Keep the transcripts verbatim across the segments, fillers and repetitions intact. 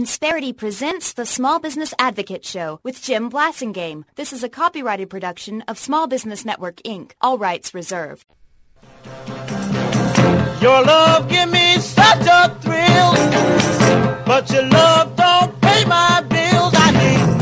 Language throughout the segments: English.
Insperity presents the Small Business Advocate Show with Jim Blasingame. This is a copyrighted production of Small Business Network, Incorporated. All rights reserved. Your love give me such a thrill, but your love don't pay my bills. I need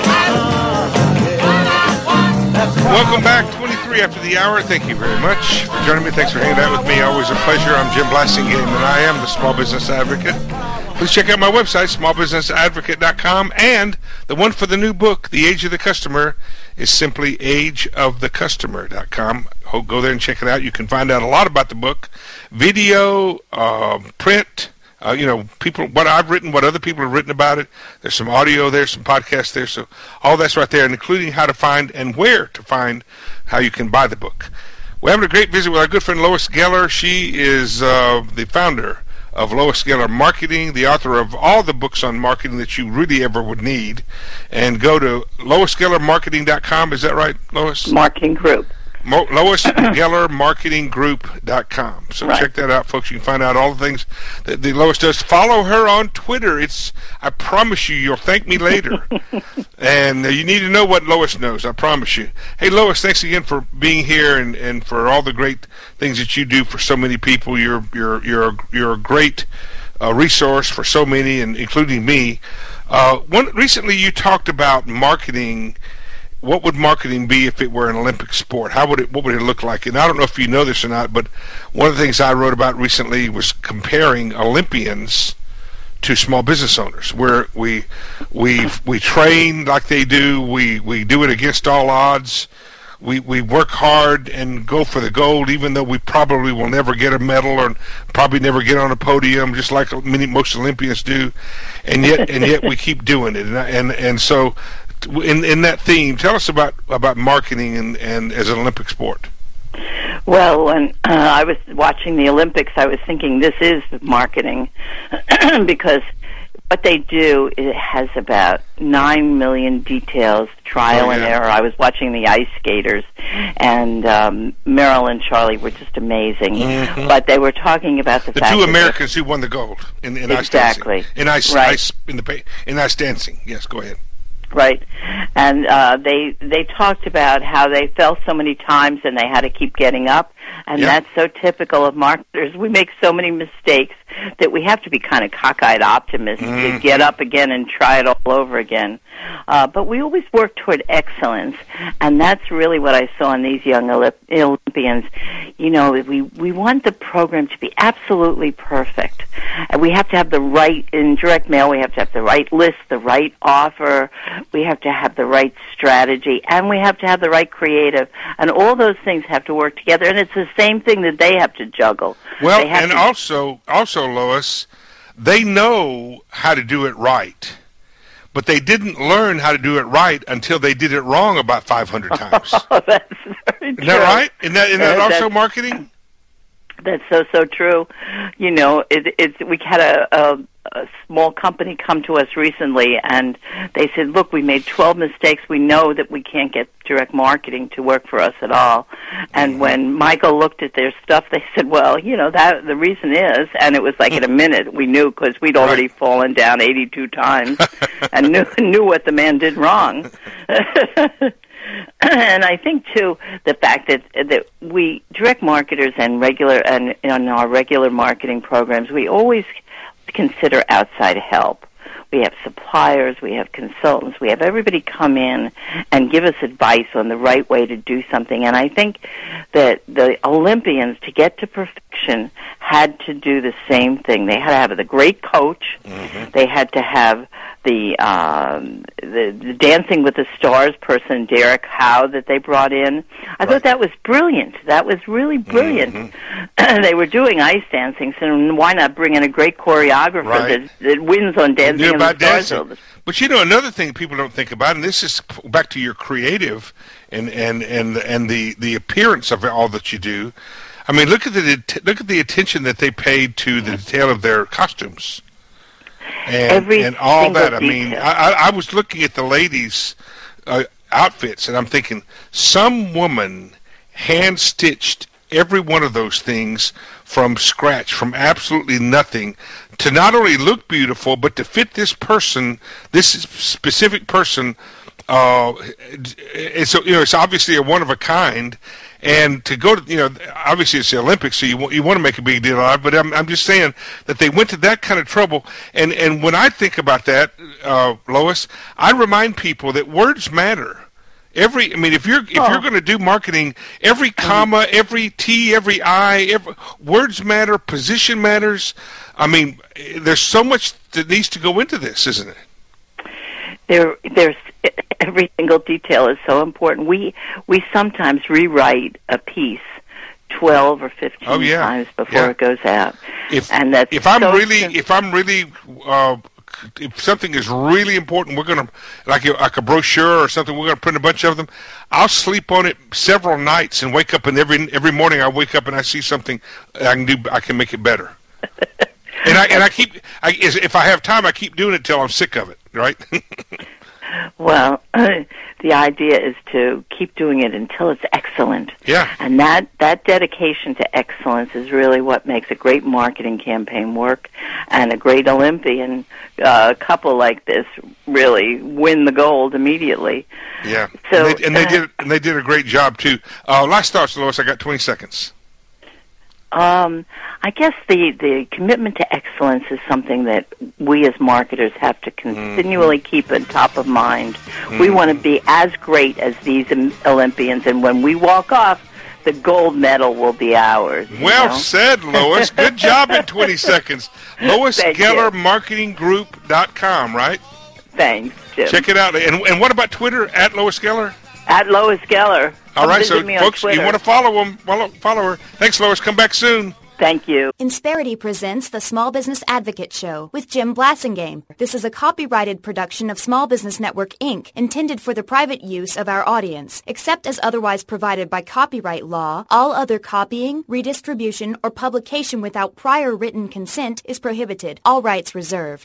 uh, Welcome back, twenty-three after the hour. Thank you very much for joining me. Thanks for hanging out with me. Always a pleasure. I'm Jim Blasingame, and I am the Small Business Advocate. Please check out my website, small business advocate dot com, and the one for the new book, The Age of the Customer, is simply age of the customer dot com. Go there and check it out. You can find out a lot about the book, video, uh, print, uh, you know, people, what I've written, what other people have written about it. There's some audio there, some podcasts there, so all that's right there, and including how to find and where to find how you can buy the book. We're having a great visit with our good friend Lois Geller. She is uh, the founder of Lois Geller Marketing, the author of all the books on marketing that you really ever would need. And go to lois geller marketing dot com. Is that right, Lois? Marketing Group. Mo- Lois Geller Marketing Group dot com. So right. Check that out, folks. You can find out all the things that the Lois does. Follow her on Twitter. It's, I promise you, you'll thank me later. And uh, you need to know what Lois knows, I promise you. Hey, Lois, thanks again for being here and, and for all the great things that you do for so many people. You're you're you're a, you're a great uh, resource for so many, and including me. Uh, one recently, you talked about marketing. What would marketing be if it were an Olympic sport? How would it? What would it look like? And I don't know if you know this or not, but one of the things I wrote about recently was comparing Olympians to small business owners, where we we we train like they do. We we do it against all odds. We we work hard and go for the gold, even though we probably will never get a medal or probably never get on a podium, just like many most Olympians do. And yet and yet we keep doing it. And and, and so. In in that theme, tell us about, about marketing and, and as an Olympic sport. Well, when uh, I was watching the Olympics, I was thinking this is marketing because what they do, it has about nine million details, trial oh, yeah. and error. I was watching the ice skaters, and um, Meryl and Charlie were just amazing. Mm-hmm. But they were talking about the, the fact two that Americans who won the gold in, in exactly. ice dancing. In ice, right. ice in the in ice dancing. Yes, go ahead. Right, and uh, they they talked about how they fell so many times and they had to keep getting up, and yeah. that's so typical of marketers. We make so many mistakes that we have to be kind of cockeyed optimists mm-hmm. to get up again and try it all over again. Uh, but we always work toward excellence, and that's really what I saw in these young Olymp- Olympians. You know, we we want the program to be absolutely perfect, and we have to have the right, in direct mail, we have to have the right list, the right offer, we have to have the right strategy, and we have to have the right creative, and all those things have to work together, and it's the same thing that they have to juggle. Well, and to- also, also, Lois, they know how to do it right. But they didn't learn how to do it right until they did it wrong about five hundred times. Oh, that's very true. Isn't that right? Isn't that, isn't that uh, also marketing? That's so, so true. You know, it, it's, we had a, a, a small company come to us recently, and they said, look, we made twelve mistakes. We know that we can't get direct marketing to work for us at all. And mm-hmm. when Michael looked at their stuff, they said, well, you know, that the reason is, and it was like in a minute, we knew because we'd already right. fallen down eighty-two times and knew, knew what the man did wrong. And I think too the fact that that we direct marketers and regular and in our regular marketing programs, we always consider outside help. We have suppliers, we have consultants, we have everybody come in and give us advice on the right way to do something. And I think that the Olympians, to get to perfection, had to do the same thing. They had to have the great coach. Mm-hmm. They had to have the, um, the the Dancing with the Stars person, Derek Howe, that they brought in. I right. thought that was brilliant. That was really brilliant. Mm-hmm. They were doing ice dancing, so why not bring in a great choreographer right. that, that wins on Dancing with the Stars? Dancing. But you know, another thing people don't think about, and this is back to your creative and and and and the the appearance of all that you do. I mean, look at the look at the attention that they paid to the detail of their costumes. And, Every and all that. I detail. mean, I, I was looking at the ladies' uh, outfits, and I'm thinking, some woman hand-stitched every one of those things from scratch, from absolutely nothing, to not only look beautiful, but to fit this person, this specific person. Uh, it's, you know, it's obviously a one of a kind. And to go to, you know, obviously it's the Olympics, so you want, you want to make a big deal out of it, but I'm, I'm just saying that they went to that kind of trouble. And, and when I think about that, uh, Lois, I remind people that words matter. Every, I mean, if you're, if oh. you're going to do marketing, every comma, every T, every I, every, words matter, position matters. I mean, there's so much that needs to go into this, isn't it? There, there's every single detail is so important. We we sometimes rewrite a piece twelve or fifteen oh, yeah. times before yeah. it goes out. If and that's if I'm so really sim- if I'm really uh, if something is really important, we're gonna like a, like a brochure or something. We're gonna print a bunch of them. I'll sleep on it several nights and wake up, and every every morning I wake up and I see something I can do. I can make it better. And I and I keep I, if I have time, I keep doing it till I'm sick of it. Right? Well, the idea is to keep doing it until it's excellent. Yeah. And that that dedication to excellence is really what makes a great marketing campaign work, and a great Olympian uh, couple like this really win the gold immediately. Yeah. So and they, and they did and they did a great job too. Uh, last thoughts, Lois. I got twenty seconds. Um, I guess the, the commitment to excellence is something that we as marketers have to continually mm-hmm. keep on top of mind. Mm-hmm. We want to be as great as these Olympians, and when we walk off, the gold medal will be ours. Well know? said, Lois. Good job in twenty seconds. Lois Geller Marketing Group dot com, right? Thanks, Jim. Check it out. And, and what about Twitter, at Lois Geller? At Lois Geller. All right, so folks, Twitter. you want to follow them, follow, follow her. Thanks, Lois. Come back soon. Thank you. Insperity presents the Small Business Advocate Show with Jim Blassingame. This is a copyrighted production of Small Business Network, Incorporated, intended for the private use of our audience. Except as otherwise provided by copyright law, all other copying, redistribution, or publication without prior written consent is prohibited. All rights reserved.